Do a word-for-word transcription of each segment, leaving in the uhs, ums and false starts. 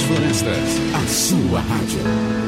Florestas, a sua rádio.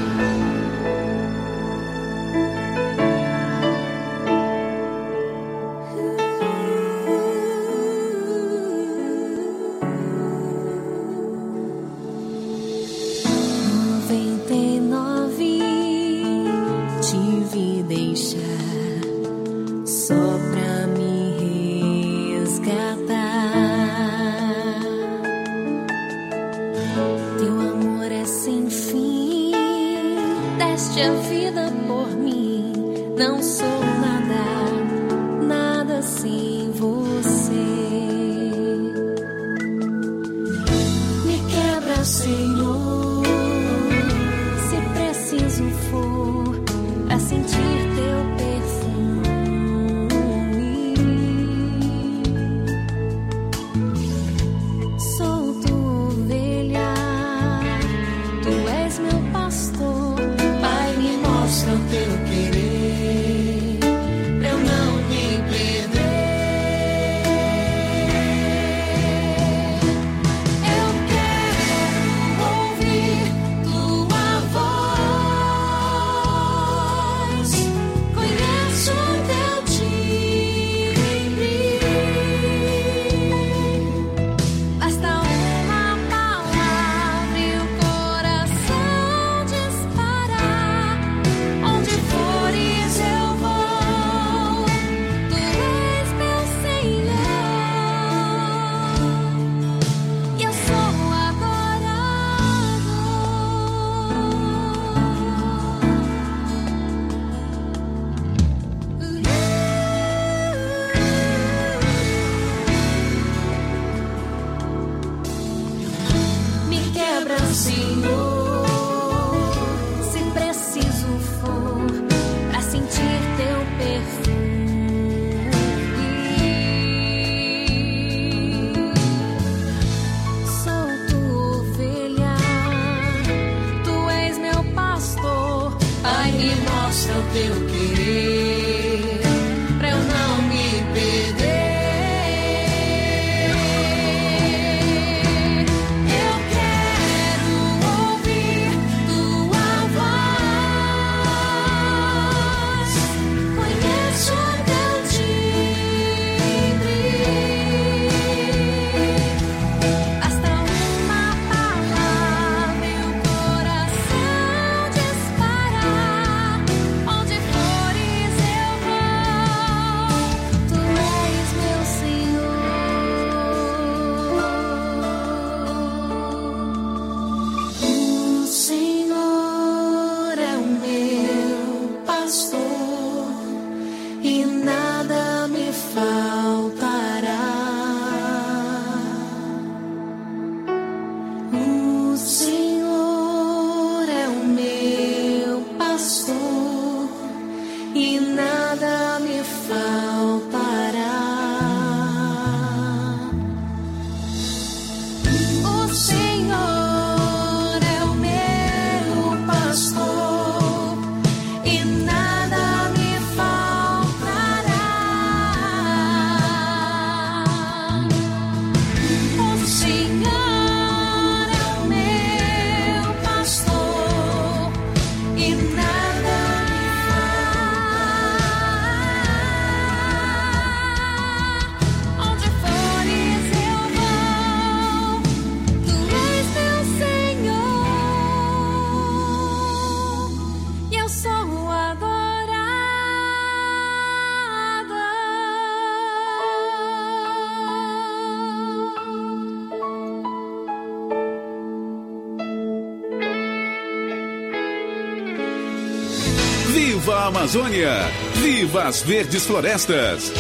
Viva a Amazônia! Viva as verdes florestas!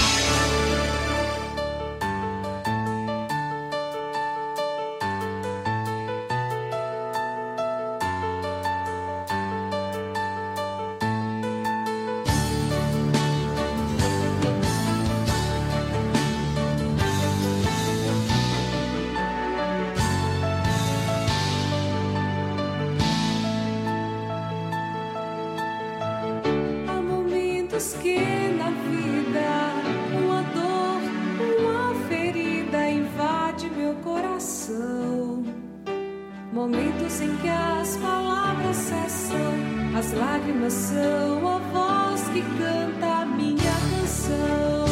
Momentos momentos em que as palavras cessam, as lágrimas são a voz que canta a minha canção.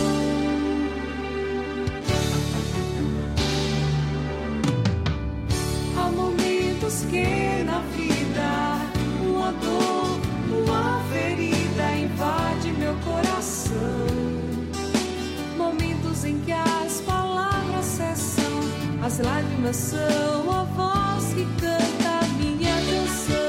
Há momentos que na vida uma dor, uma ferida invade meu coração. Momentos em que as palavras cessam, as lágrimas são a voz que canta a minha canção.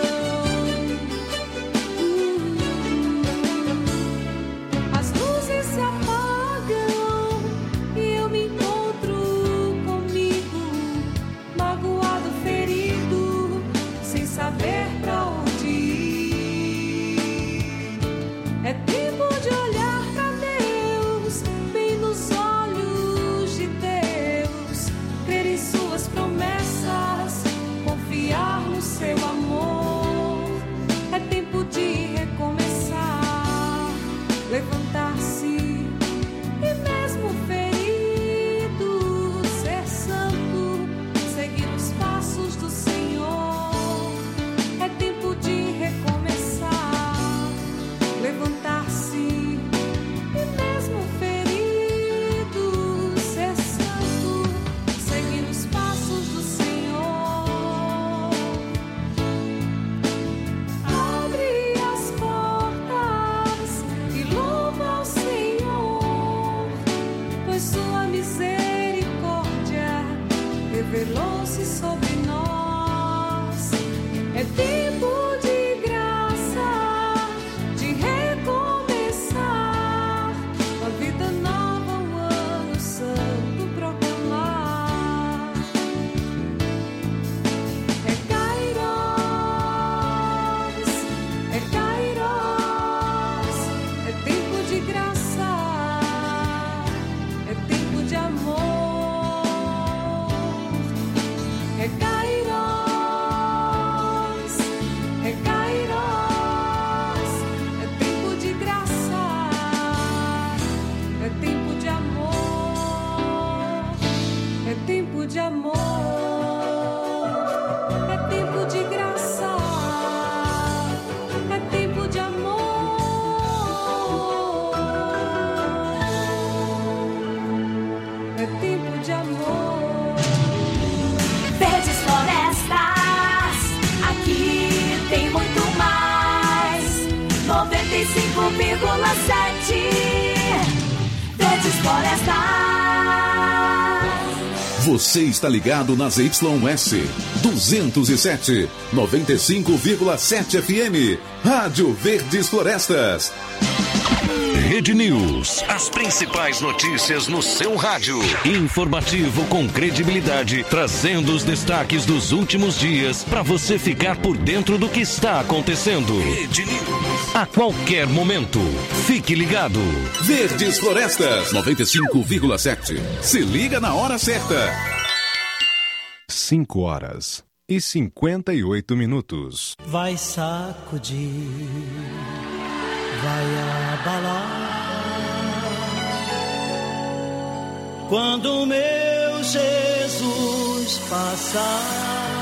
As luzes se apagam e eu me encontro comigo, magoado, ferido, sem saber pra onde ir. É tempo de olhar pra Deus, bem nos olhos de Deus, crer em suas promessas, confiar no seu amor. É tempo de recomeçar, levantar-se e mesmo ferido, ser santo, seguir os passos do Senhor. É tempo de recomeçar, levantar-se e mesmo ferido, ser santo, seguir os passos do Senhor. Abre as portas e louva ao Senhor, pois sua misericórdia revelou-se sobre nós. É tempo de graça, de recomeçar, uma vida nova, um ano santo proclamar. É Kairos, é Kairos, é tempo de graça, é tempo de amor. É Kairos, é Kairos, é tempo de graça, é tempo de amor, é tempo de amor, é tempo de graça, é tempo de amor, é tempo de amor. Verdes Florestas, aqui tem muito mais. noventa e cinco vírgula sete Verdes Florestas. Você está ligado nas Y S duzentos e sete, noventa e cinco vírgula sete F M, Rádio Verdes Florestas. Rede News. As principais notícias no seu rádio. Informativo com credibilidade, trazendo os destaques dos últimos dias para você ficar por dentro do que está acontecendo. Rede News. A qualquer momento. Fique ligado. Verdes Florestas, noventa e cinco vírgula sete. Se liga na hora certa. cinco horas e cinquenta e oito minutos. Vai sacudir, vai abalar. Quando o meu Jesus passar,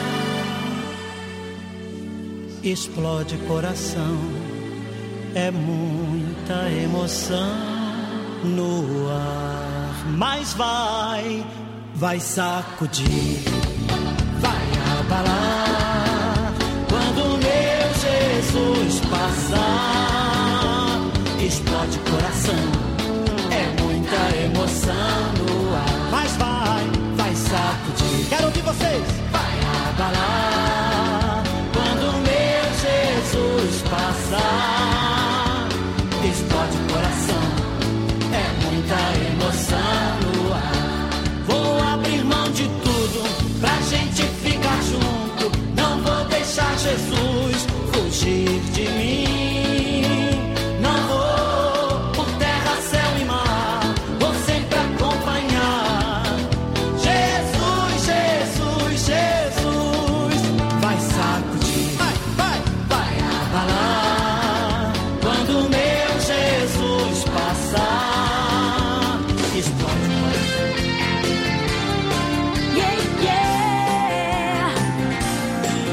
explode coração, é muita emoção no ar. Mas vai, vai sacudir, vai abalar. Quando o meu Jesus passar, explode coração, é muita emoção no ar. Mas vai, vai sacudir. Quero ouvir vocês. Vai abalar. Quando o meu Jesus passar, explode coração, é muita emoção no ar. Vou abrir mão de tudo pra gente ficar junto. Não vou deixar Jesus fugir de mim. Não vou por terra, céu e mar, vou sempre acompanhar. Jesus, Jesus, Jesus, vai sacudir, vai, vai, vai abalar. Quando o meu Jesus passar, explode o coração. Yeah, yeah.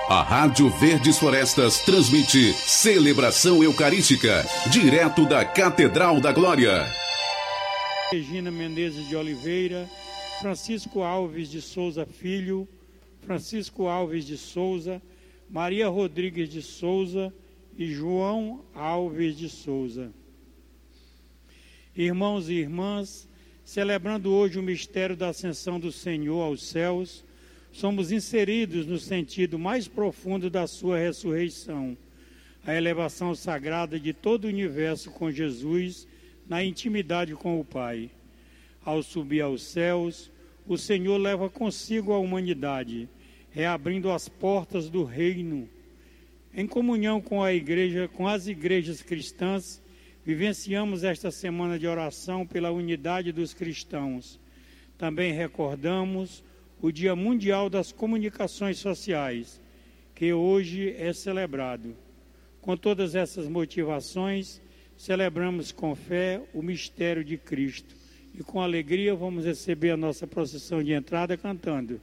A Rádio Verdes Florestas transmite Celebração Eucarística, direto da Catedral da Glória. Regina Menezes de Oliveira, Francisco Alves de Souza Filho, Francisco Alves de Souza, Maria Rodrigues de Souza e João Alves de Souza. Irmãos e irmãs, celebrando hoje o mistério da ascensão do Senhor aos céus, somos inseridos no sentido mais profundo da sua ressurreição, a elevação sagrada de todo o universo com Jesus, na intimidade com o Pai. Ao subir aos céus, o Senhor leva consigo a humanidade, reabrindo as portas do reino. Em comunhão com a igreja, com as igrejas cristãs, vivenciamos esta semana de oração pela unidade dos cristãos. Também recordamos o Dia Mundial das Comunicações Sociais, que hoje é celebrado. Com todas essas motivações, celebramos com fé o mistério de Cristo e com alegria vamos receber a nossa procissão de entrada cantando.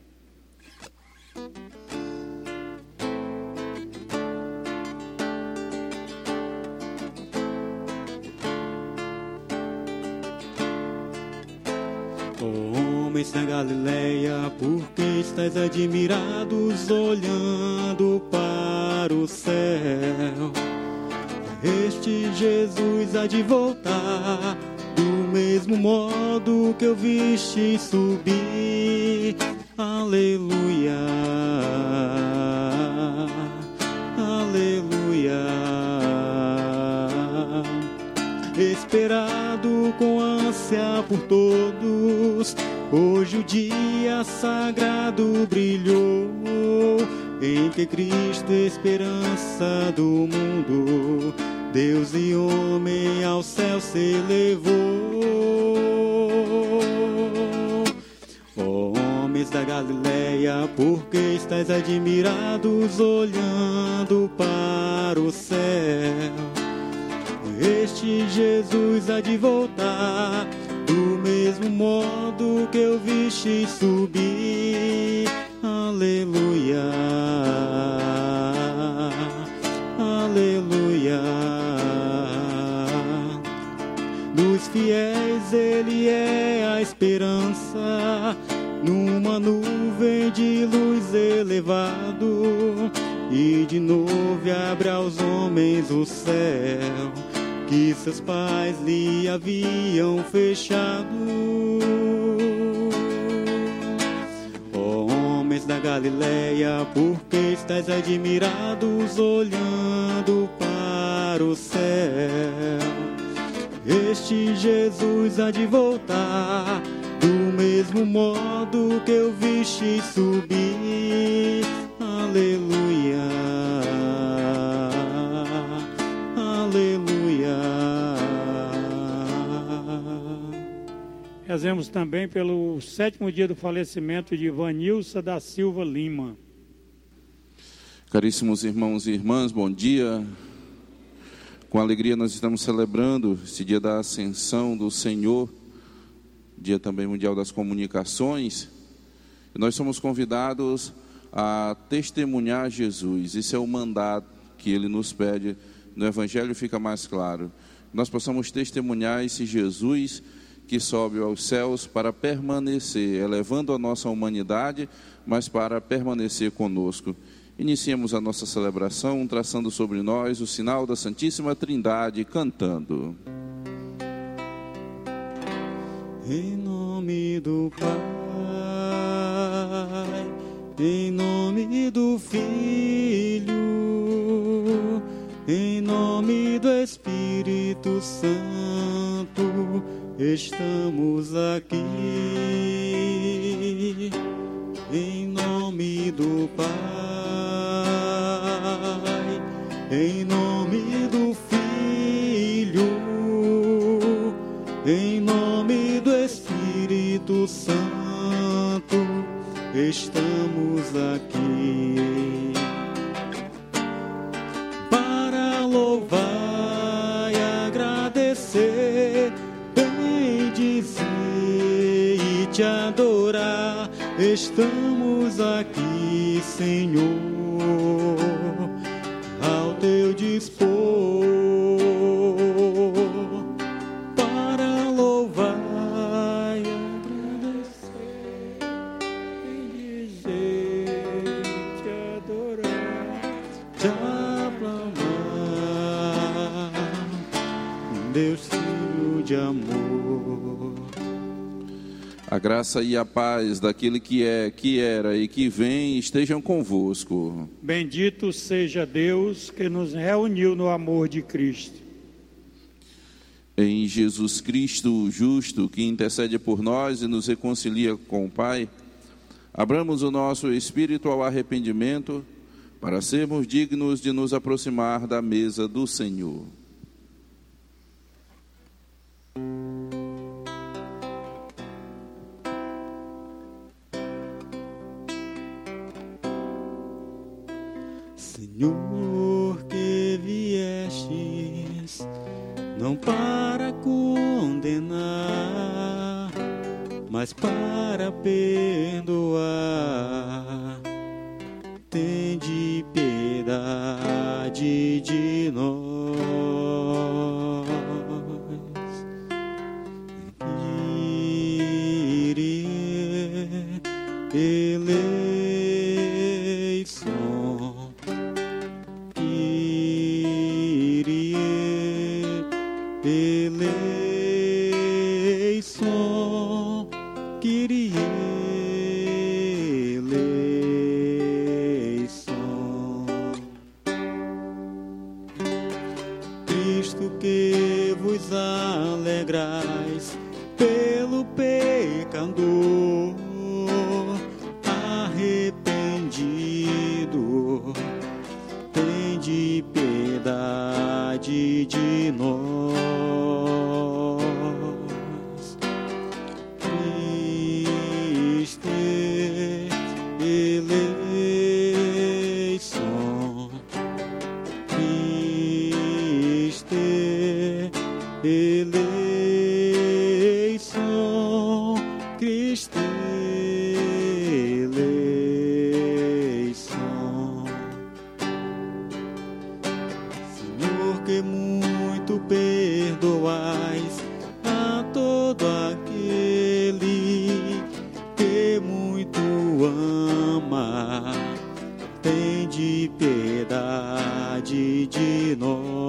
Homens da Galileia, por que estáis admirados olhando para o céu? Este Jesus há de voltar, do mesmo modo que eu viste subir. Aleluia, aleluia. Esperado com ânsia por todos, hoje o dia sagrado brilhou, em que Cristo, esperança do mundo, Deus e homem ao céu se elevou. Oh, homens da Galileia, por que estáis admirados olhando para o céu? Este Jesus há de voltar, do mesmo modo que eu viste subir. Aleluia, aleluia. Dos fiéis ele é a esperança, numa nuvem de luz elevado, e de novo abre aos homens o céu, que seus pais lhe haviam fechado. Oh, homens da Galileia, por que estáis admirados olhando para o céu? Este Jesus há de voltar, do mesmo modo que eu viste subir. Aleluia, aleluia. Rezemos também pelo sétimo dia do falecimento de Vanilsa da Silva Lima. Caríssimos irmãos e irmãs, bom dia. Com alegria nós estamos celebrando esse dia da ascensão do Senhor, dia também mundial das comunicações. E nós somos convidados a testemunhar Jesus. Esse é o mandato que ele nos pede. No Evangelho fica mais claro. Nós possamos testemunhar esse Jesus que sobe aos céus para permanecer, elevando a nossa humanidade, mas para permanecer conosco. Iniciemos a nossa celebração traçando sobre nós o sinal da Santíssima Trindade, cantando. Em nome do Pai, em nome do Filho, em nome do Espírito Santo, estamos aqui. Em nome do Pai, em nome do Filho, em nome do Espírito Santo, estamos aqui para louvar e agradecer, bendizer e te adorar. Estamos aqui, Senhor. A graça e a paz daquele que é, que era e que vem estejam convosco. Bendito seja Deus que nos reuniu no amor de Cristo. Em Jesus Cristo, o justo, que intercede por nós e nos reconcilia com o Pai, abramos o nosso espírito ao arrependimento, para sermos dignos de nos aproximar da mesa do Senhor. Senhor, que viestes, não para condenar, mas para perdoar. Tende piedade de nós. Kyrie eleison, Kyrie eleison, Kyrie eleison. Cristo, que vos alegrais pelo pecador arrependido, tende piedade de nós. Cristo eleison, Cristo eleição, Cristo eleição. Senhor, que muito perdoais a todo aquele que muito ama, tende piedade de nós.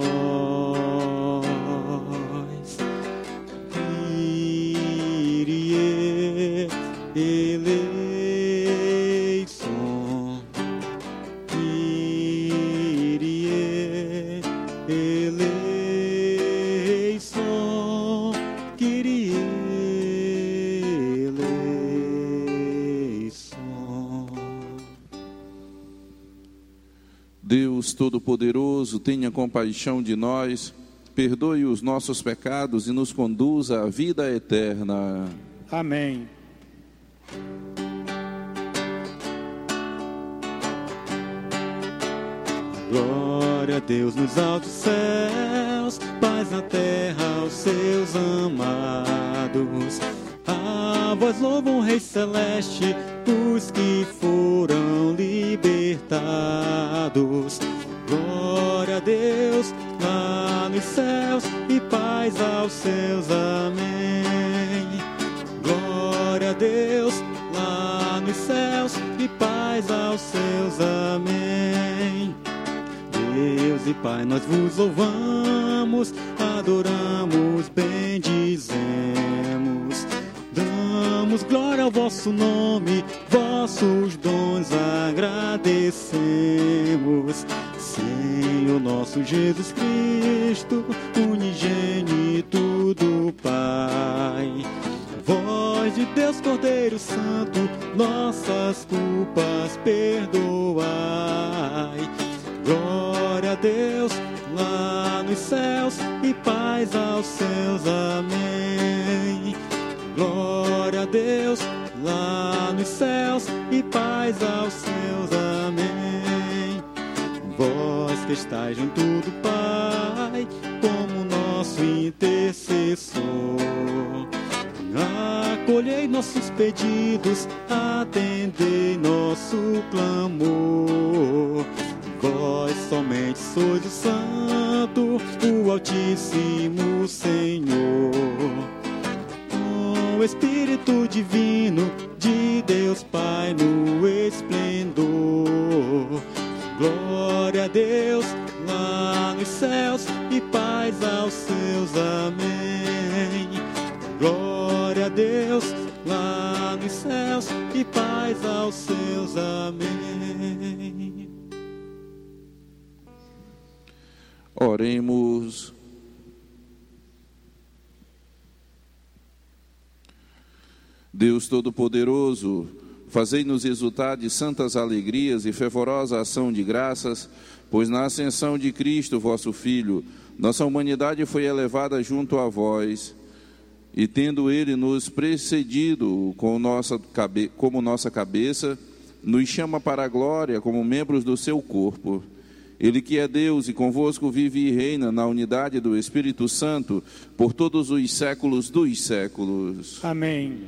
Kyrie eleison, Kyrie eleison, Kyrie eleison. Deus Todo-Poderoso, tenha compaixão de nós, perdoe os nossos pecados e nos conduza à vida eterna. Amém. Glória a Deus nos altos céus, paz na terra aos seus amados. A vós louvam, Rei Celeste, os que foram libertados. Glória a Deus lá nos céus e paz aos seus, amém. Glória a Deus lá nos céus e paz aos seus, amém. Deus e Pai, nós vos louvamos, adoramos, bendizemos. Damos glória ao vosso nome, vossos dons agradecemos. Senhor nosso Jesus Cristo, unigênito do Pai. Voz de Deus, Cordeiro Santo, nossas culpas perdoai. Glória a Deus lá nos céus e paz aos seus, amém. Glória a Deus lá nos céus e paz aos seus, amém. Vós que estáis junto do Pai, como nosso intercessor, acolhei nossos pedidos, atendei nosso clamor. Vós somente sois o Santo, o Altíssimo Senhor. Com o Espírito Divino de Deus Pai no esplendor. Glória a Deus lá nos céus e paz aos seus, amém. Glória a Deus lá nos céus e paz aos seus. Amém. Oremos. Deus Todo-Poderoso, fazei-nos exultar de santas alegrias e fervorosa ação de graças, pois na ascensão de Cristo, vosso Filho, nossa humanidade foi elevada junto a vós, e tendo Ele nos precedido com nossa cabe- como nossa cabeça, nos chama para a glória como membros do seu corpo. Ele que é Deus e convosco vive e reina na unidade do Espírito Santo, por todos os séculos dos séculos. Amém.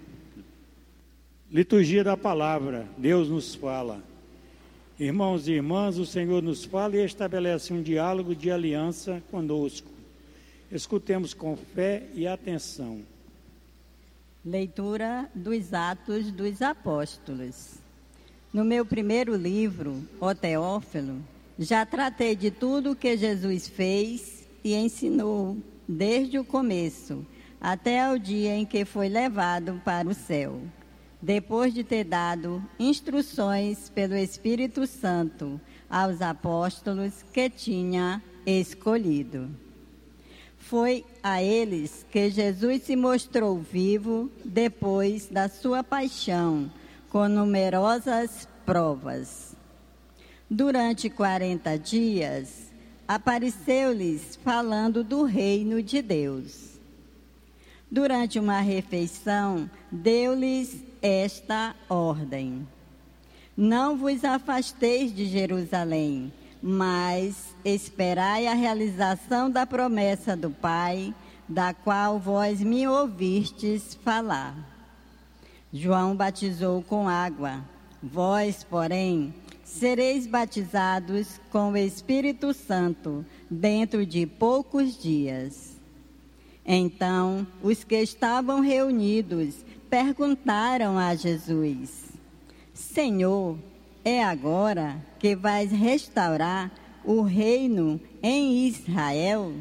Liturgia da Palavra, Deus nos fala. Irmãos e irmãs, o Senhor nos fala e estabelece um diálogo de aliança conosco. Escutemos com fé e atenção. Leitura dos Atos dos Apóstolos. No meu primeiro livro, O Teófilo, já tratei de tudo o que Jesus fez e ensinou desde o começo, até o dia em que foi levado para o céu, depois de ter dado instruções pelo Espírito Santo aos apóstolos que tinha escolhido. Foi a eles que Jesus se mostrou vivo depois da sua paixão, com numerosas provas. Durante quarenta dias, apareceu-lhes falando do reino de Deus. Durante uma refeição, deu-lhes esta ordem: não vos afasteis de Jerusalém, mas esperai a realização da promessa do Pai, da qual vós me ouvistes falar. João batizou com água, vós, porém, sereis batizados com o Espírito Santo dentro de poucos dias. Então, os que estavam reunidos perguntaram a Jesus: Senhor, é agora que vais restaurar o reino em Israel?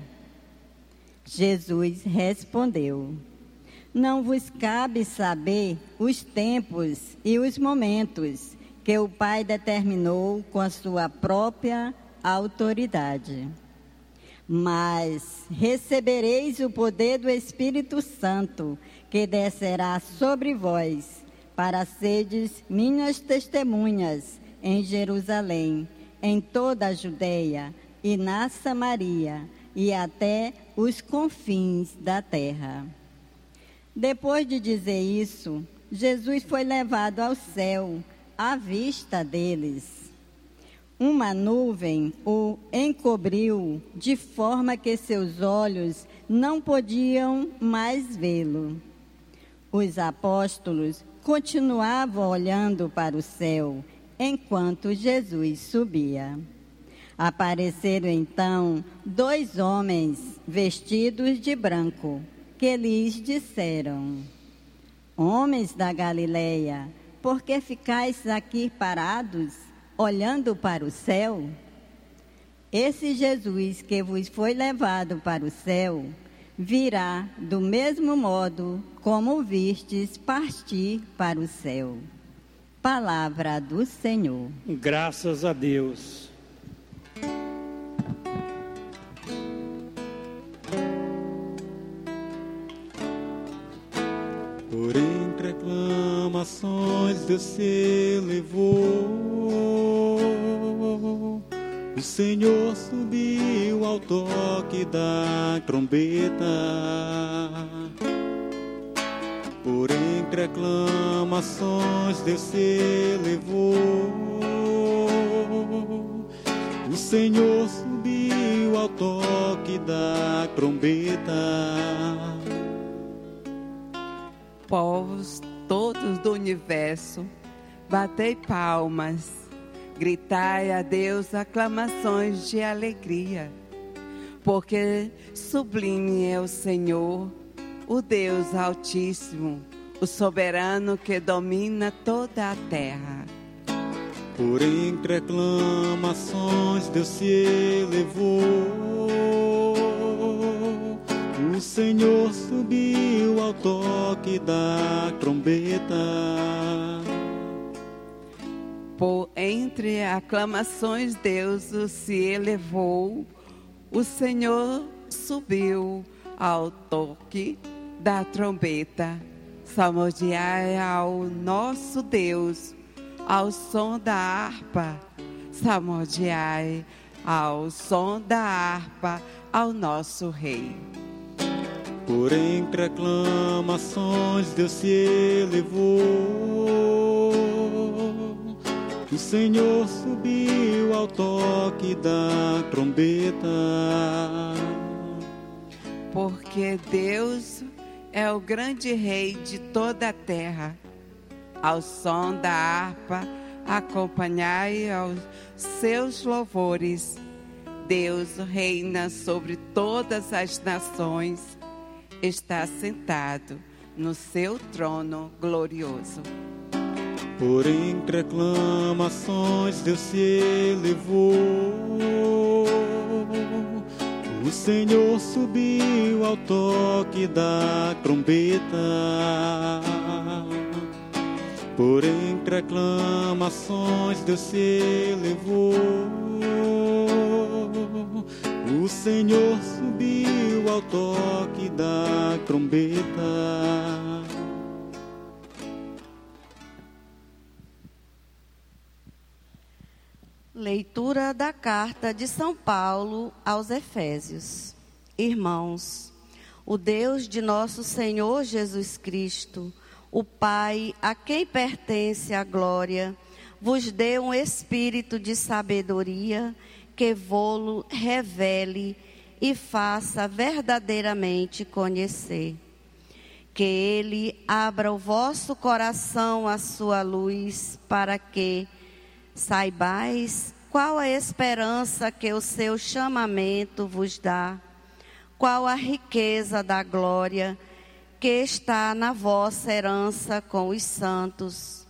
Jesus respondeu: não vos cabe saber os tempos e os momentos que o Pai determinou com a sua própria autoridade. Mas recebereis o poder do Espírito Santo, que descerá sobre vós, para serdes minhas testemunhas em Jerusalém, em toda a Judeia e na Samaria, e até os confins da terra. Depois de dizer isso, Jesus foi levado ao céu, à vista deles. Uma nuvem o encobriu, de forma que seus olhos não podiam mais vê-lo. Os apóstolos continuavam olhando para o céu, enquanto Jesus subia. Apareceram então dois homens vestidos de branco, que lhes disseram: homens da Galileia, por que ficais aqui parados, olhando para o céu? Esse Jesus que vos foi levado para o céu, virá do mesmo modo como vistes partir para o céu. Palavra do Senhor. Graças a Deus. Por entre aclamações Deus se elevou, o Senhor subiu ao toque da trombeta. Por entre aclamações Deus se elevou, o Senhor subiu ao toque da trombeta. Povos todos do universo, batei palmas, gritai a Deus aclamações de alegria, porque sublime é o Senhor, o Deus Altíssimo, o soberano que domina toda a terra. Por entre aclamações Deus se elevou, o Senhor subiu ao toque da trombeta. Por entre aclamações Deus se elevou, o Senhor subiu ao toque da trombeta. Salmodiai ao nosso Deus, ao som da harpa. Salmodiai ao som da harpa, ao nosso Rei. Por entre aclamações Deus se elevou, o Senhor subiu ao toque da trombeta. Porque Deus é o grande Rei de toda a terra. Ao som da harpa, acompanhai aos seus louvores. Deus reina sobre todas as nações. Está sentado no seu trono glorioso. Por entre aclamações Deus se elevou, o Senhor subiu ao toque da trombeta. Por entre aclamações Deus se elevou, o Senhor subiu ao toque da trombeta. Leitura da carta de São Paulo aos Efésios. Irmãos, o Deus de nosso Senhor Jesus Cristo, o Pai, a quem pertence a glória, vos dê um espírito de sabedoria que vô-lo revele e faça verdadeiramente conhecer. Que Ele abra o vosso coração à sua luz, para que saibais qual a esperança que o seu chamamento vos dá, qual a riqueza da glória que está na vossa herança com os santos,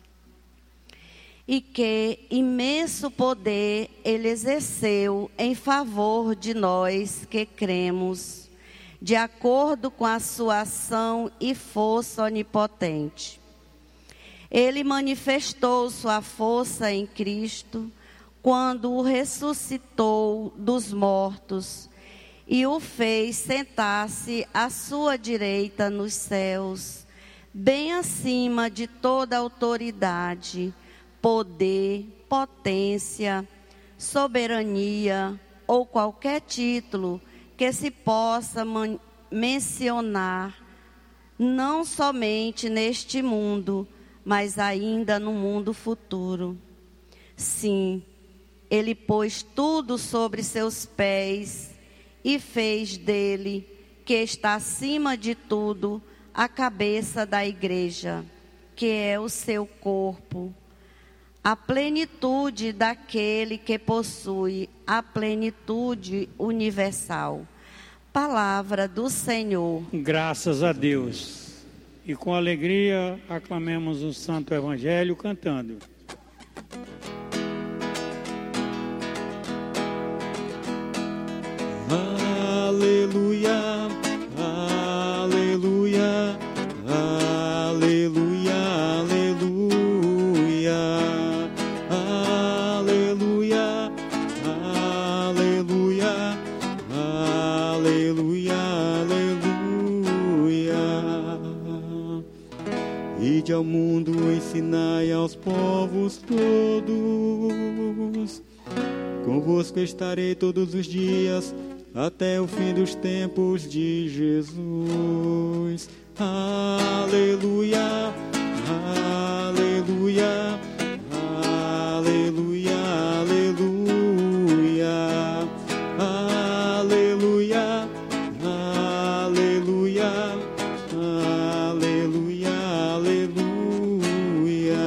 e que imenso poder Ele exerceu em favor de nós que cremos, de acordo com a sua ação e força onipotente. Ele manifestou sua força em Cristo quando o ressuscitou dos mortos e o fez sentar-se à sua direita nos céus, bem acima de toda autoridade, poder, potência, soberania ou qualquer título que se possa mencionar, não somente neste mundo, mas ainda no mundo futuro. Sim, Ele pôs tudo sobre seus pés e fez dele, que está acima de tudo, a cabeça da igreja, que é o seu corpo, a plenitude daquele que possui a plenitude universal. Palavra do Senhor. Graças a Deus. E com alegria aclamemos o Santo Evangelho cantando. Aleluia, aleluia, aleluia, aleluia, aleluia, aleluia, aleluia, aleluia. Ide ao mundo, ensinai aos povos todos. Convosco estarei todos os dias, até o fim dos tempos de Jesus. Aleluia, aleluia, aleluia, aleluia, aleluia, aleluia, aleluia, aleluia.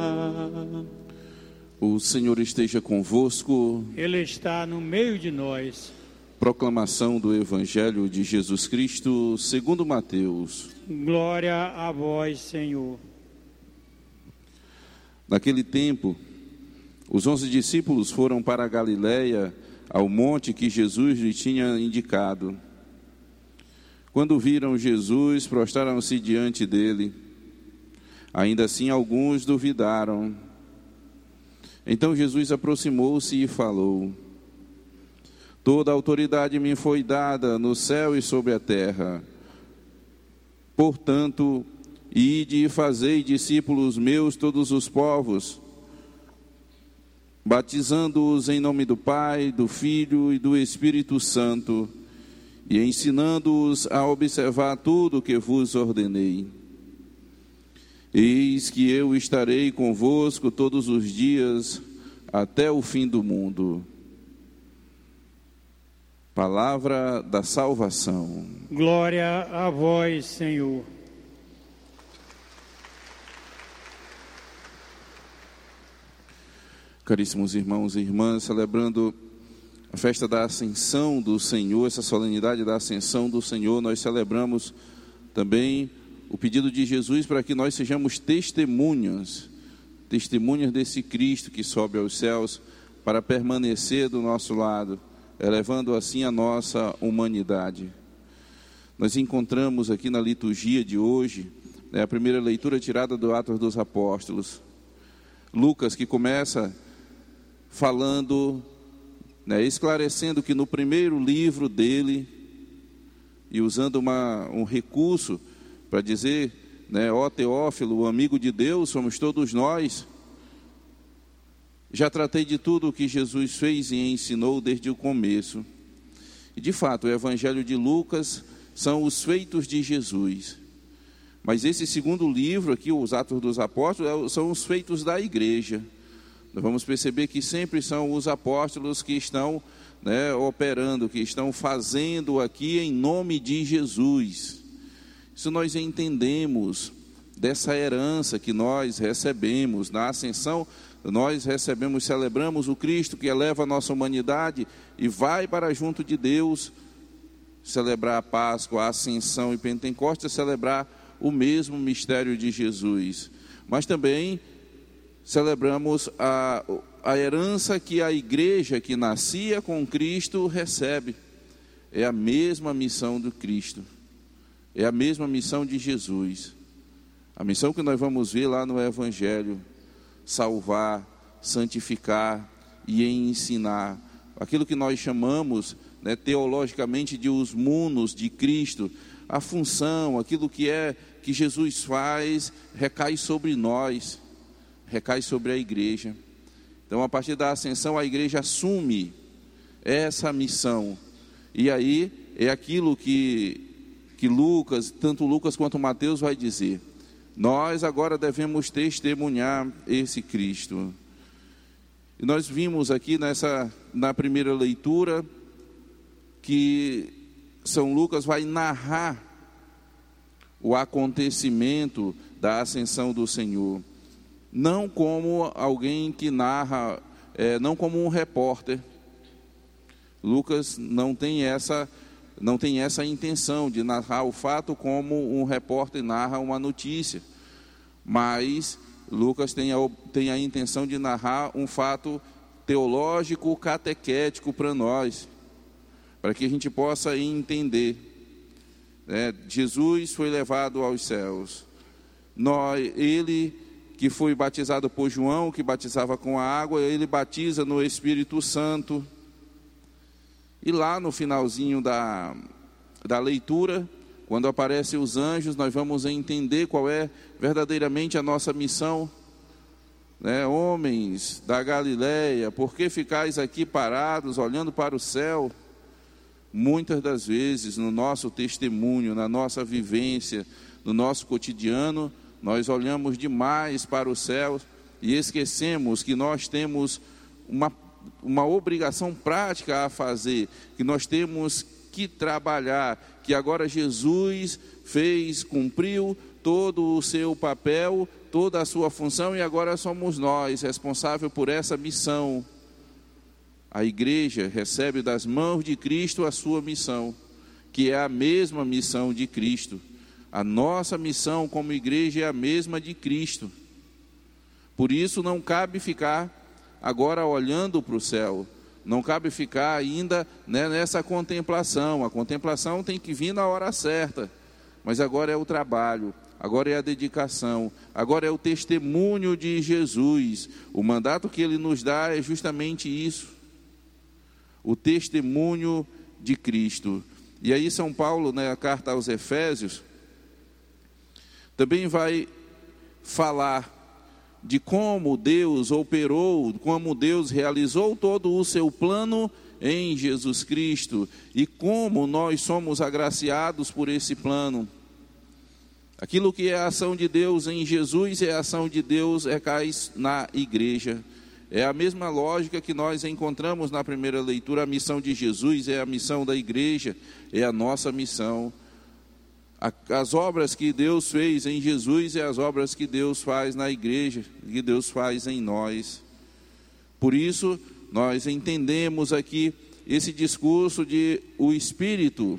O Senhor esteja convosco. Ele está no meio de nós. Proclamação do Evangelho de Jesus Cristo segundo Mateus. Glória a vós, Senhor. Naquele tempo, os onze discípulos foram para a Galiléia, ao monte que Jesus lhe tinha indicado. Quando viram Jesus, prostraram-se diante dele. Ainda assim, alguns duvidaram. Então Jesus aproximou-se e falou: toda a autoridade me foi dada no céu e sobre a terra. Portanto, ide e fazei discípulos meus todos os povos, batizando-os em nome do Pai, do Filho e do Espírito Santo, e ensinando-os a observar tudo o que vos ordenei. Eis que eu estarei convosco todos os dias, até o fim do mundo. Palavra da salvação. Glória a vós, Senhor. Caríssimos irmãos e irmãs, celebrando a festa da Ascensão do Senhor, essa solenidade da Ascensão do Senhor, nós celebramos também o pedido de Jesus para que nós sejamos testemunhas, testemunhas desse Cristo que sobe aos céus para permanecer do nosso lado, elevando assim a nossa humanidade. Nós encontramos aqui na liturgia de hoje, né, a primeira leitura tirada do Atos dos Apóstolos. Lucas, que começa falando, né, esclarecendo que no primeiro livro dele, e usando uma, um recurso para dizer, né, ó Teófilo, o amigo de Deus, somos todos nós, já tratei de tudo o que Jesus fez e ensinou desde o começo. E de fato, o Evangelho de Lucas são os feitos de Jesus. Mas esse segundo livro aqui, os Atos dos Apóstolos, são os feitos da igreja. Nós vamos perceber que sempre são os apóstolos que estão, né, operando, que estão fazendo aqui em nome de Jesus. Isso nós entendemos dessa herança que nós recebemos na ascensão. Nós recebemos, celebramos o Cristo que eleva a nossa humanidade e vai para junto de Deus celebrar a Páscoa, a Ascensão e Pentecostes, celebrar o mesmo mistério de Jesus. Mas também celebramos a, a herança que a igreja que nascia com Cristo recebe. É a mesma missão do Cristo. É a mesma missão de Jesus. A missão que nós vamos ver lá no Evangelho: salvar, santificar e ensinar. Aquilo que nós chamamos, né, teologicamente de os munos de Cristo. A função, aquilo que é que Jesus faz, recai sobre nós, recai sobre a igreja. Então, a partir da ascensão, a igreja assume essa missão. E aí é aquilo que, que Lucas, tanto Lucas quanto Mateus vai dizer: nós agora devemos testemunhar esse Cristo. E nós vimos aqui nessa, na primeira leitura que São Lucas vai narrar o acontecimento da ascensão do Senhor, não como alguém que narra, é, não como um repórter. Lucas não tem essa, não tem essa intenção de narrar o fato como um repórter narra uma notícia, mas Lucas tem a, tem a intenção de narrar um fato teológico, catequético para nós, para que a gente possa entender. É, Jesus foi levado aos céus. Nós, ele que foi batizado por João, que batizava com a água, ele batiza no Espírito Santo. E lá no finalzinho da, da leitura, quando aparecem os anjos, nós vamos entender qual é verdadeiramente a nossa missão. Né? Homens da Galileia, por que ficais aqui parados, olhando para o céu? Muitas das vezes, no nosso testemunho, na nossa vivência, no nosso cotidiano, nós olhamos demais para o céu e esquecemos que nós temos uma, uma obrigação prática a fazer, que nós temos que trabalhar, que agora Jesus fez, cumpriu todo o seu papel, toda a sua função, e agora somos nós responsáveis por essa missão. A igreja recebe das mãos de Cristo a sua missão, que é a mesma missão de Cristo. A nossa missão como igreja é a mesma de Cristo. Por isso não cabe ficar agora olhando para o céu. Não cabe ficar ainda, né, nessa contemplação. A contemplação tem que vir na hora certa. Mas agora é o trabalho, agora é a dedicação, agora é o testemunho de Jesus. O mandato que Ele nos dá é justamente isso. O testemunho de Cristo. E aí São Paulo, né, a carta aos Efésios, também vai falar de como Deus operou, como Deus realizou todo o seu plano em Jesus Cristo e como nós somos agraciados por esse plano. Aquilo que é a ação de Deus em Jesus é a ação de Deus é cá na igreja. É a mesma lógica que nós encontramos na primeira leitura. A missão de Jesus é a missão da igreja, é a nossa missão. As obras que Deus fez em Jesus é as obras que Deus faz na igreja, que Deus faz em nós. Por isso, nós entendemos aqui esse discurso de o Espírito,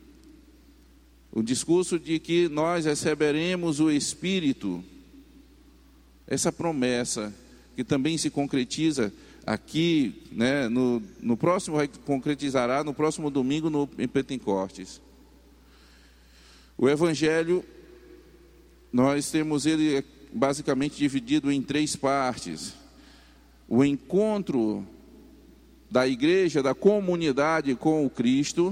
o discurso de que nós receberemos o Espírito, essa promessa que também se concretiza aqui, né, no, no próximo, vai concretizará no próximo domingo no, em Pentecostes. O Evangelho, nós temos ele basicamente dividido em três partes. O encontro da igreja, da comunidade com o Cristo,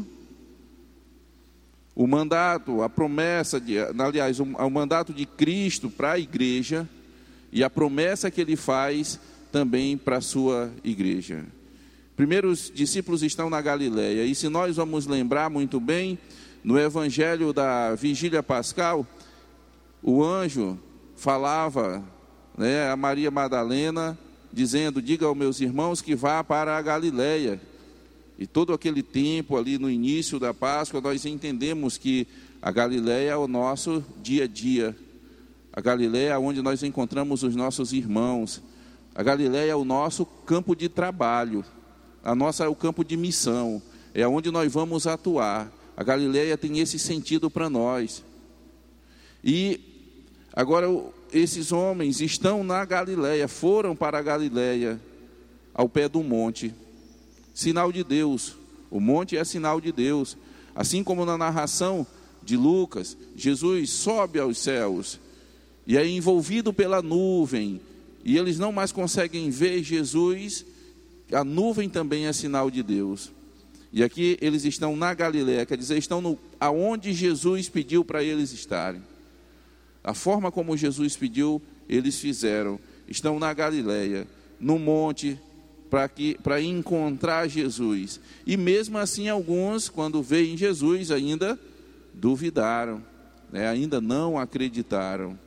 o mandato, a promessa, de, aliás, o, o mandato de Cristo para a igreja e a promessa que Ele faz também para a sua igreja. Primeiro, os discípulos estão na Galileia, e se nós vamos lembrar muito bem, no Evangelho da Vigília Pascal, o anjo falava, né, a Maria Madalena, dizendo: diga aos meus irmãos que vá para a Galileia. E todo aquele tempo ali no início da Páscoa, nós entendemos que a Galileia é o nosso dia a dia. A Galileia é onde nós encontramos os nossos irmãos. A Galileia é o nosso campo de trabalho. A nossa é o campo de missão. É onde nós vamos atuar. A Galileia tem esse sentido para nós. E agora esses homens estão na Galileia, foram para a Galileia, ao pé do monte. Sinal de Deus. O monte é sinal de Deus. Assim como na narração de Lucas, Jesus sobe aos céus e é envolvido pela nuvem. E eles não mais conseguem ver Jesus. A nuvem também é sinal de Deus. E aqui eles estão na Galileia, quer dizer, estão no, aonde Jesus pediu para eles estarem. A forma como Jesus pediu, eles fizeram. Estão na Galileia, no monte, para que, para encontrar Jesus. E mesmo assim, alguns, quando veem Jesus, ainda duvidaram, né? Ainda não acreditaram.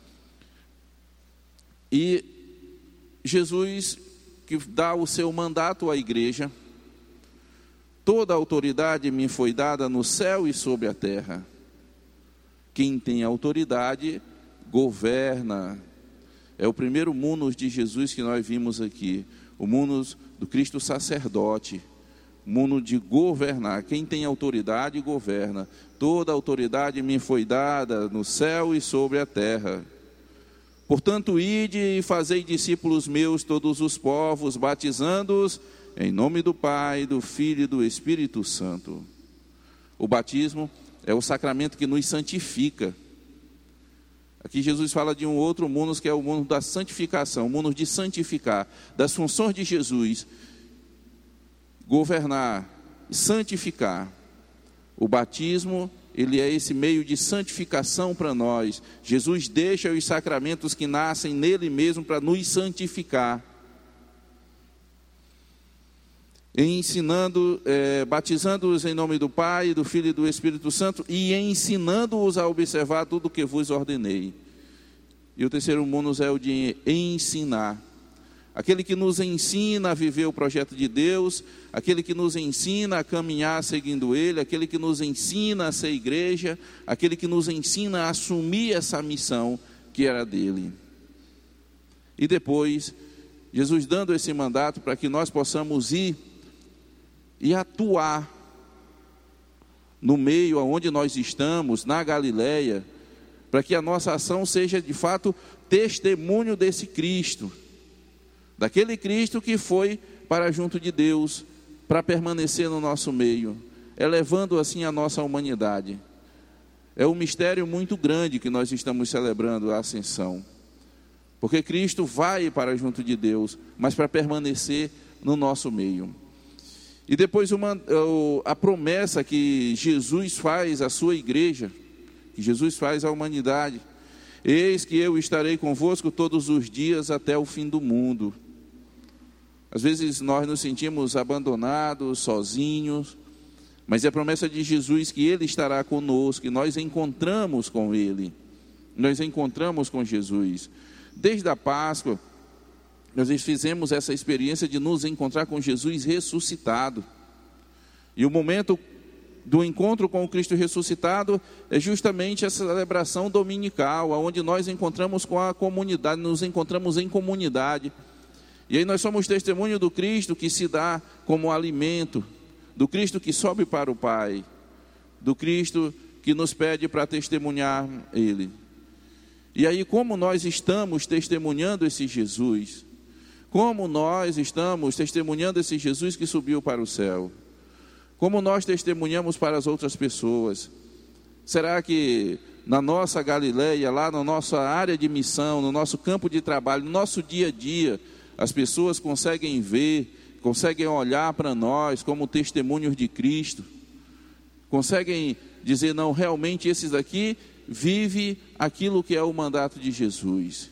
E Jesus, que dá o seu mandato à igreja: toda a autoridade me foi dada no céu e sobre a terra. Quem tem autoridade, governa. É o primeiro munus de Jesus que nós vimos aqui. O munus do Cristo sacerdote. Munus de governar. Quem tem autoridade, governa. Toda a autoridade me foi dada no céu e sobre a terra. Portanto, ide e fazei discípulos meus todos os povos, batizando-os em nome do Pai, do Filho e do Espírito Santo. O batismo é o sacramento que nos santifica. Aqui Jesus fala de um outro munus, que é o munus da santificação, o munus de santificar, das funções de Jesus: governar, santificar. O batismo, ele é esse meio de santificação para nós. Jesus deixa os sacramentos que nascem nele mesmo para nos santificar. Ensinando, é, batizando-os em nome do Pai, do Filho e do Espírito Santo, e ensinando-os a observar tudo o que vos ordenei. E o terceiro munus é o de ensinar. Aquele que nos ensina a viver o projeto de Deus, aquele que nos ensina a caminhar seguindo Ele, aquele que nos ensina a ser igreja, aquele que nos ensina a assumir essa missão que era dele. E depois, Jesus dando esse mandato para que nós possamos ir e atuar no meio aonde nós estamos, na Galileia, para que a nossa ação seja de fato testemunho desse Cristo, daquele Cristo que foi para junto de Deus, para permanecer no nosso meio, elevando assim a nossa humanidade. É um mistério muito grande que nós estamos celebrando, a ascensão. Porque Cristo vai para junto de Deus, mas para permanecer no nosso meio. E depois uma, a promessa que Jesus faz à sua igreja, que Jesus faz à humanidade: eis que eu estarei convosco todos os dias até o fim do mundo. Às vezes nós nos sentimos abandonados, sozinhos, mas é a promessa de Jesus que Ele estará conosco, que nós encontramos com Ele, nós encontramos com Jesus. Desde a Páscoa, nós fizemos essa experiência de nos encontrar com Jesus ressuscitado. E o momento do encontro com o Cristo ressuscitado é justamente essa celebração dominical, onde nós encontramos com a comunidade, nos encontramos em comunidade. E aí nós somos testemunho do Cristo que se dá como alimento, do Cristo que sobe para o Pai, do Cristo que nos pede para testemunhar Ele. E aí, como nós estamos testemunhando esse Jesus? Como nós estamos testemunhando esse Jesus que subiu para o céu? Como nós testemunhamos para as outras pessoas? Será que na nossa Galileia, lá na nossa área de missão, no nosso campo de trabalho, no nosso dia a dia, as pessoas conseguem ver, conseguem olhar para nós como testemunhos de Cristo? Conseguem dizer, não, realmente esses daqui vivem aquilo que é o mandato de Jesus?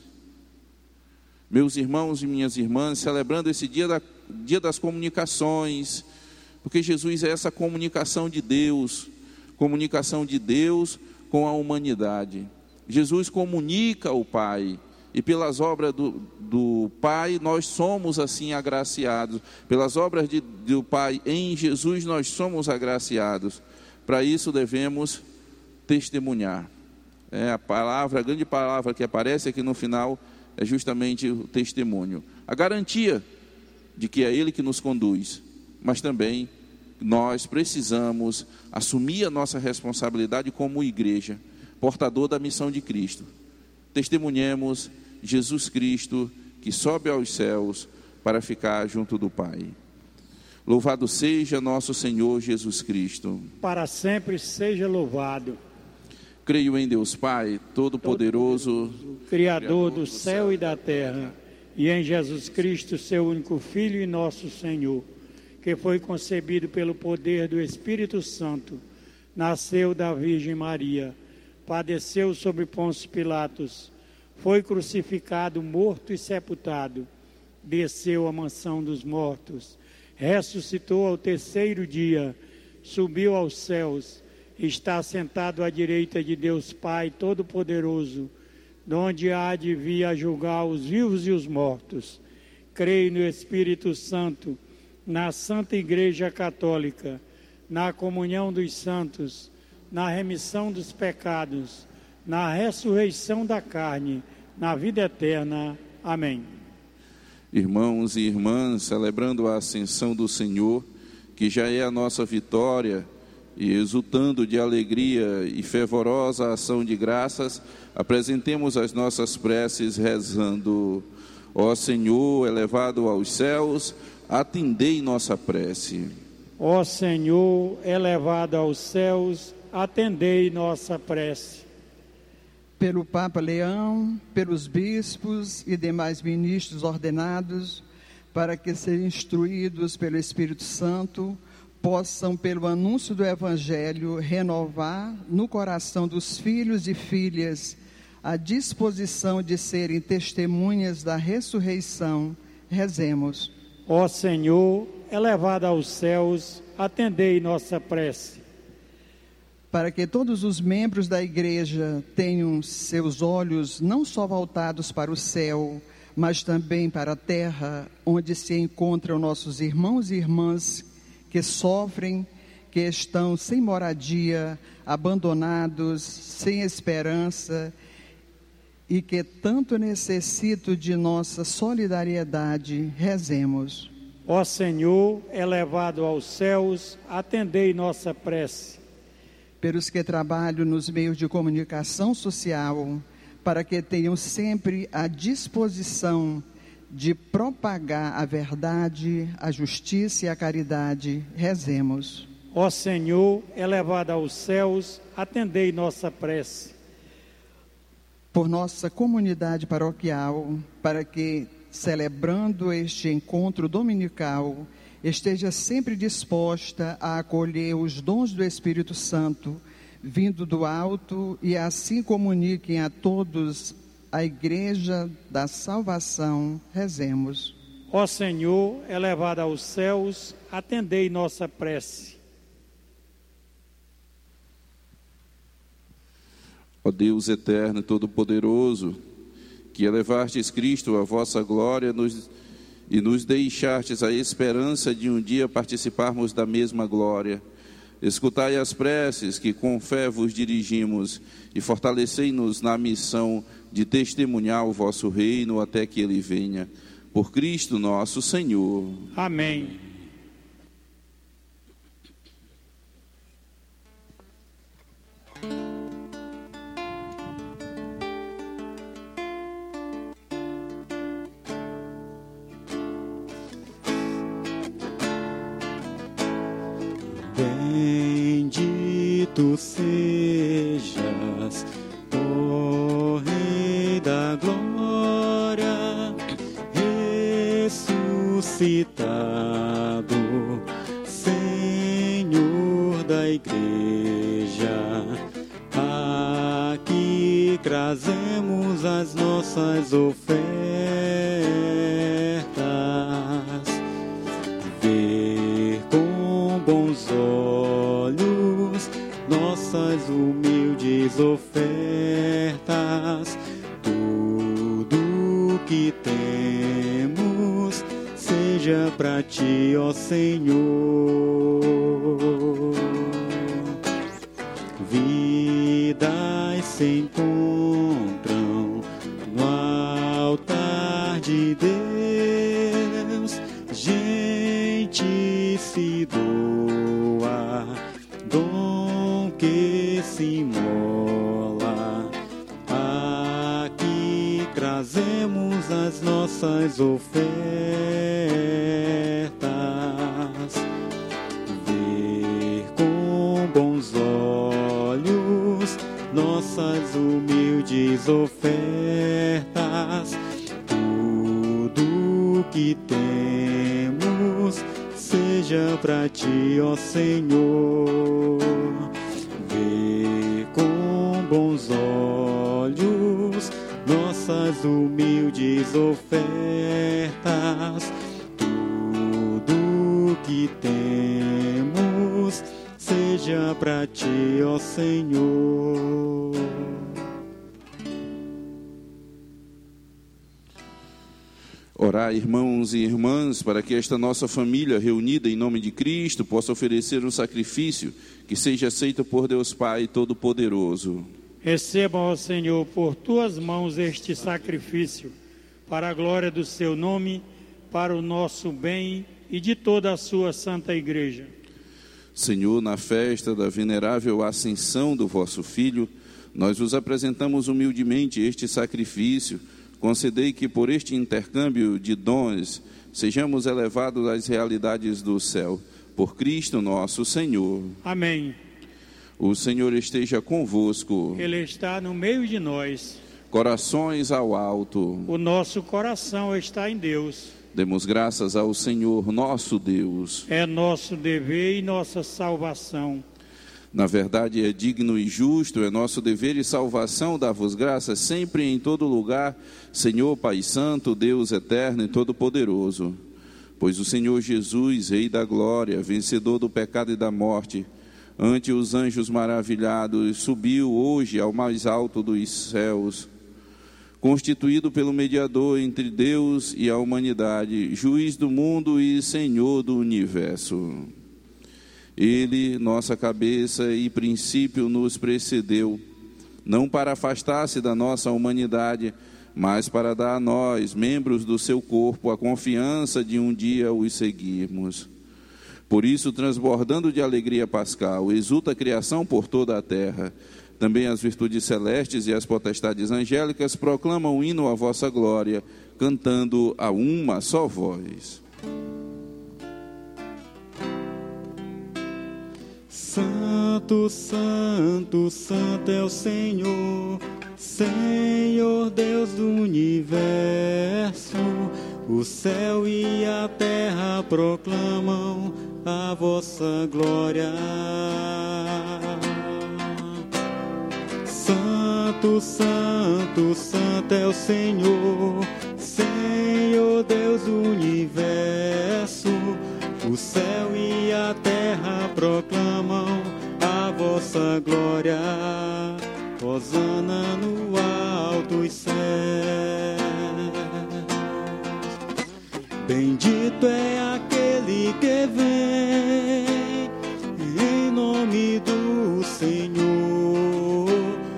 Meus irmãos e minhas irmãs, celebrando esse dia, da, dia das comunicações, porque Jesus é essa comunicação de Deus, comunicação de Deus com a humanidade. Jesus comunica o Pai, e pelas obras do, do Pai, nós somos assim agraciados. Pelas obras de, do Pai em Jesus, nós somos agraciados. Para isso devemos testemunhar. É a palavra, a grande palavra que aparece aqui no final é justamente o testemunho. A garantia de que é Ele que nos conduz, mas também nós precisamos assumir a nossa responsabilidade como igreja, portador da missão de Cristo. Testemunhemos Jesus Cristo que sobe aos céus para ficar junto do Pai. Louvado seja nosso Senhor Jesus Cristo. Para sempre seja louvado. Creio em Deus Pai, Todo-Poderoso, Criador do céu e da terra, e em Jesus Cristo, seu único Filho e nosso Senhor, que foi concebido pelo poder do Espírito Santo, nasceu da Virgem Maria, padeceu sob Pôncio Pilatos, foi crucificado, morto e sepultado, desceu à mansão dos mortos, ressuscitou ao terceiro dia, subiu aos céus, está sentado à direita de Deus Pai Todo-Poderoso, donde há de vir a julgar os vivos e os mortos. Creio no Espírito Santo, na Santa Igreja Católica, na comunhão dos santos, na remissão dos pecados, na ressurreição da carne, na vida eterna. Amém. Irmãos e irmãs, celebrando a ascensão do Senhor, que já é a nossa vitória, e exultando de alegria e fervorosa ação de graças, apresentemos as nossas preces rezando: ó Senhor, elevado aos céus, atendei nossa prece. Ó Senhor, elevado aos céus, atendei nossa prece. Pelo Papa Leão, pelos bispos e demais ministros ordenados, para que sejam instruídos pelo Espírito Santo, possam, pelo anúncio do Evangelho, renovar no coração dos filhos e filhas a disposição de serem testemunhas da ressurreição. Rezemos. Ó Senhor, elevado aos céus, atendei nossa prece. Para que todos os membros da igreja tenham seus olhos não só voltados para o céu, mas também para a terra, onde se encontram nossos irmãos e irmãs que sofrem, que estão sem moradia, abandonados, sem esperança e que tanto necessitam de nossa solidariedade. Rezemos. Ó Senhor, elevado aos céus, atendei nossa prece. Pelos que trabalham nos meios de comunicação social, para que tenham sempre à disposição de propagar a verdade, a justiça e a caridade. Rezemos. Ó Senhor, elevado aos céus, atendei nossa prece. Por nossa comunidade paroquial, para que, celebrando este encontro dominical, esteja sempre disposta a acolher os dons do Espírito Santo, vindo do alto, e assim comuniquem a todos a Igreja da Salvação. Rezemos. Ó Senhor, elevado aos céus, atendei nossa prece. Ó Deus eterno e todo-poderoso, que elevastes Cristo à vossa glória nos, e nos deixastes a esperança de um dia participarmos da mesma glória, escutai as preces que com fé vos dirigimos e fortalecei-nos na missão de testemunhar o vosso reino até que ele venha. Por Cristo nosso Senhor. Amém. Bendito sejas, ó Rei da glória, ressuscitado, Senhor da igreja. Aqui trazemos as nossas ofertas, ver com bons olhos nossas humildes ofertas. Tudo que temos seja para ti, ó Senhor. Vidas se encontram no altar de Deus, gente se doa, dom que se imola. Aqui trazemos as nossas ofertas, ver com bons olhos nossas humildes ofertas. Tudo que temos seja para ti, ó Senhor. Vê com bons olhos nossas humildes ofertas. Tudo que temos seja para ti, ó Senhor. Orai, irmãos e irmãs, para que esta nossa família reunida em nome de Cristo possa oferecer um sacrifício que seja aceito por Deus Pai Todo-Poderoso. Receba, ó Senhor, por tuas mãos este sacrifício, para a glória do seu nome, para o nosso bem e de toda a sua santa igreja. Senhor, na festa da venerável ascensão do vosso Filho, nós vos apresentamos humildemente este sacrifício. Concedei que por este intercâmbio de dons sejamos elevados às realidades do céu. Por Cristo nosso Senhor. Amém. O Senhor esteja convosco. Ele está no meio de nós. Corações ao alto. O nosso coração está em Deus. Demos graças ao Senhor nosso Deus. É nosso dever e nossa salvação. Na verdade, é digno e justo, é nosso dever e salvação dar-vos graças sempre e em todo lugar, Senhor Pai Santo, Deus eterno e todo-poderoso. Pois o Senhor Jesus, Rei da glória, vencedor do pecado e da morte, ante os anjos maravilhados, subiu hoje ao mais alto dos céus, constituído pelo mediador entre Deus e a humanidade, juiz do mundo e Senhor do universo. Ele, nossa cabeça e princípio, nos precedeu, não para afastar-se da nossa humanidade, mas para dar a nós, membros do seu corpo, a confiança de um dia os seguirmos. Por isso, transbordando de alegria pascal, exulta a criação por toda a terra, Também as virtudes celestes e as potestades angélicas proclamam o hino à vossa glória, cantando a uma só voz. Santo, santo, santo é o Senhor, Senhor Deus do universo. O céu e a terra proclamam a vossa glória. Santo, santo, santo é o Senhor, Senhor Deus do universo. O céu e a terra proclamam a vossa glória. Hosana no alto céus. Bendito é aquele que vem em nome do Senhor.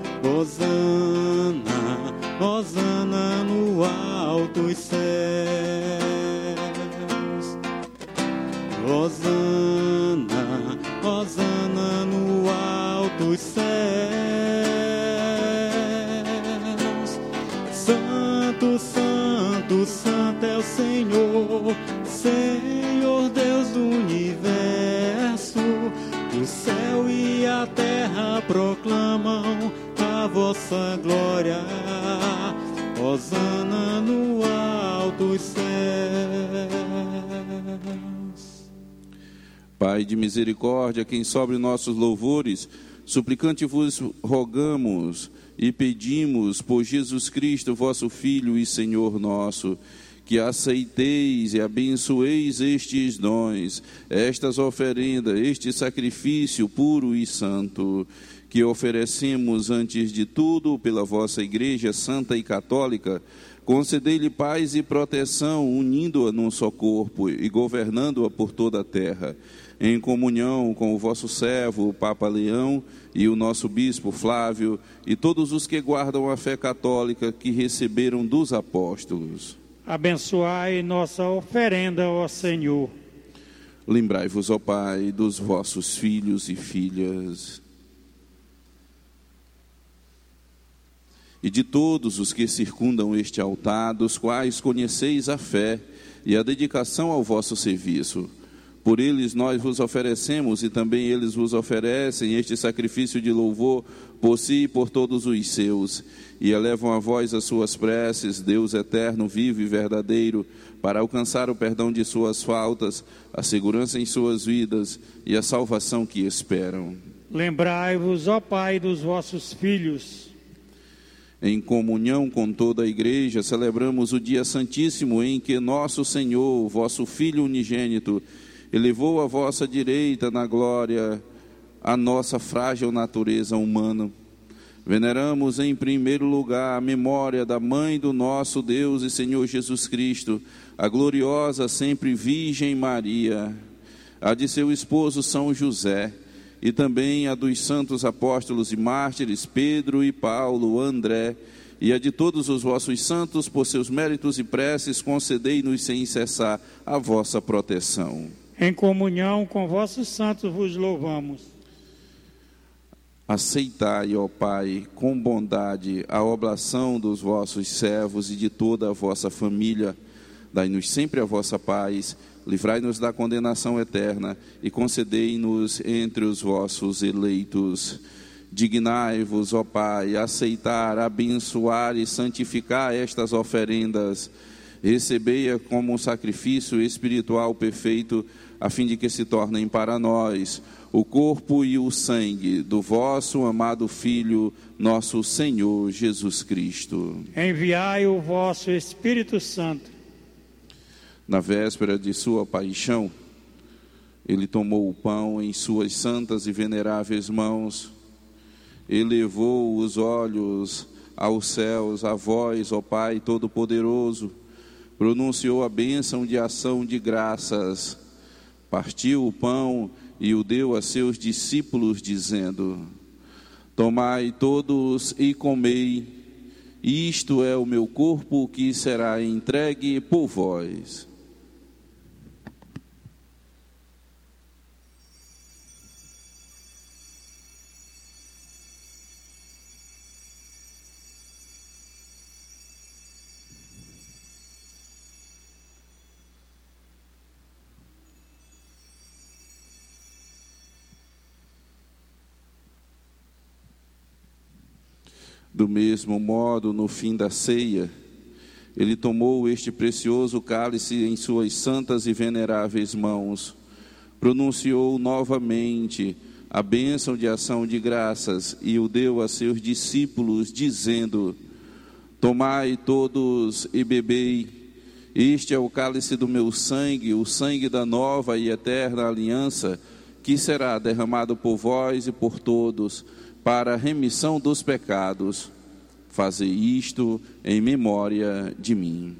Hosana, Hosana no alto céus. Hosana, Hosana no alto céus. Santo, santo, santo é o Senhor, Senhor Deus do universo. O céu e a terra proclamam a vossa glória. Hosana no alto céus. Pai de misericórdia, quem sobre nossos louvores, suplicante vos rogamos e pedimos por Jesus Cristo, vosso Filho e Senhor nosso, que aceiteis e abençoeis estes dons, estas oferendas, este sacrifício puro e santo, que oferecemos antes de tudo pela vossa Igreja Santa e Católica. Concedei-lhe paz e proteção, unindo-a num só corpo e governando-a por toda a terra, em comunhão com o vosso servo, o Papa Leão, e o nosso Bispo Flávio, e todos os que guardam a fé católica que receberam dos apóstolos. Abençoai nossa oferenda, ó Senhor. Lembrai-vos, ó Pai, dos vossos filhos e filhas, e de todos os que circundam este altar, dos quais conheceis a fé e a dedicação ao vosso serviço. Por eles nós vos oferecemos, e também eles vos oferecem este sacrifício de louvor por si e por todos os seus, e elevam a vós as suas preces, Deus eterno, vivo e verdadeiro, para alcançar o perdão de suas faltas, a segurança em suas vidas e a salvação que esperam. Lembrai-vos, ó Pai, dos vossos filhos. Em comunhão com toda a Igreja, celebramos o dia santíssimo em que nosso Senhor, vosso Filho unigênito, elevou a vossa direita na glória a nossa frágil natureza humana. Veneramos em primeiro lugar a memória da Mãe do nosso Deus e Senhor Jesus Cristo, a gloriosa sempre Virgem Maria, a de seu esposo São José, e também a dos santos apóstolos e mártires Pedro e Paulo, André, e a de todos os vossos santos. Por seus méritos e preces, concedei-nos sem cessar a vossa proteção. Em comunhão com vossos santos vos louvamos. Aceitai, ó Pai, com bondade a oblação dos vossos servos e de toda a vossa família. Dai-nos sempre a vossa paz, livrai-nos da condenação eterna e concedei-nos entre os vossos eleitos. Dignai-vos, ó Pai, aceitar, abençoar e santificar estas oferendas. Recebei-a como um sacrifício espiritual perfeito, a fim de que se tornem para nós o corpo e o sangue do vosso amado Filho, nosso Senhor Jesus Cristo. Enviai o vosso Espírito Santo. Na véspera de sua paixão, ele tomou o pão em suas santas e veneráveis mãos, elevou os olhos aos céus, a vós, ó Pai Todo-Poderoso, pronunciou a bênção de ação de graças, partiu o pão e o deu a seus discípulos, dizendo: tomai todos e comei, isto é o meu corpo que será entregue por vós. Do mesmo modo, no fim da ceia, ele tomou este precioso cálice em suas santas e veneráveis mãos, pronunciou novamente a bênção de ação de graças e o deu a seus discípulos, dizendo: tomai todos e bebei, este é o cálice do meu sangue, o sangue da nova e eterna aliança, que será derramado por vós e por todos, para a remissão dos pecados. Fazei isto em memória de mim.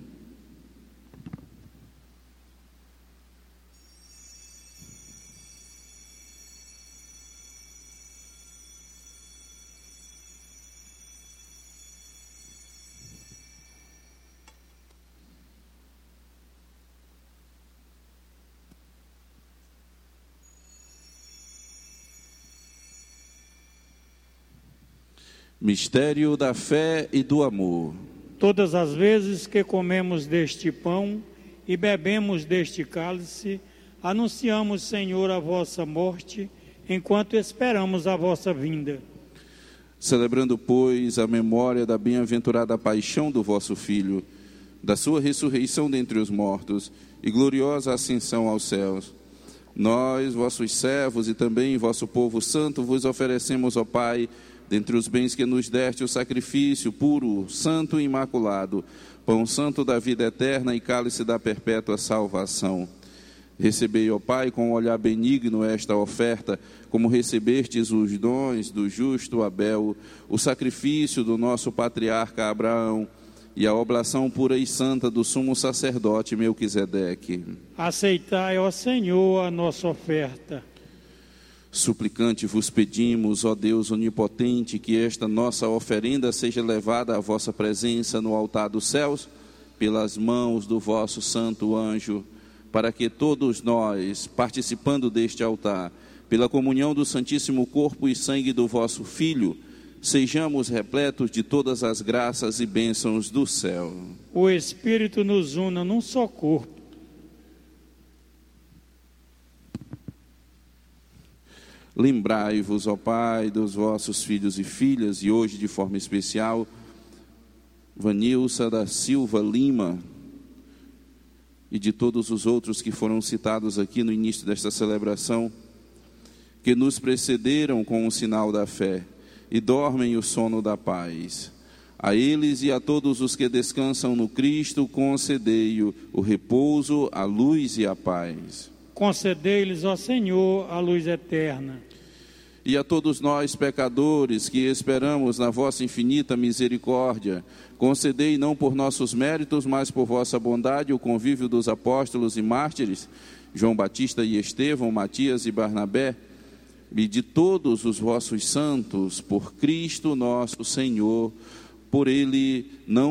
Mistério da fé e do amor. Todas as vezes que comemos deste pão e bebemos deste cálice, anunciamos, Senhor, a vossa morte, enquanto esperamos a vossa vinda. Celebrando, pois, a memória da bem-aventurada paixão do vosso Filho, da sua ressurreição dentre os mortos e gloriosa ascensão aos céus, nós, vossos servos e também vosso povo santo, vos oferecemos, ó Pai, dentre os bens que nos deste, o sacrifício puro, santo e imaculado, pão santo da vida eterna e cálice da perpétua salvação. Recebei, ó Pai, com um olhar benigno esta oferta, como recebestes os dons do justo Abel, o sacrifício do nosso patriarca Abraão e a oblação pura e santa do sumo sacerdote Melquisedeque. Aceitai, ó Senhor, a nossa oferta. Suplicante vos pedimos, ó Deus onipotente, que esta nossa oferenda seja levada à vossa presença no altar dos céus, pelas mãos do vosso santo anjo, para que todos nós, participando deste altar, pela comunhão do santíssimo corpo e sangue do vosso Filho, sejamos repletos de todas as graças e bênçãos do céu. O Espírito nos una num só corpo. Lembrai-vos, ó Pai, dos vossos filhos e filhas, e hoje, de forma especial, Vanilsa da Silva Lima e de todos os outros que foram citados aqui no início desta celebração, que nos precederam com o sinal da fé e dormem o sono da paz. A eles e a todos os que descansam no Cristo, concedei-o o repouso, a luz e a paz. Concedei-lhes, ó Senhor, a luz eterna. E a todos nós, pecadores, que esperamos na vossa infinita misericórdia, concedei não por nossos méritos, mas por vossa bondade, o convívio dos apóstolos e mártires, João Batista e Estevão, Matias e Barnabé, e de todos os vossos santos, por Cristo nosso Senhor, por ele não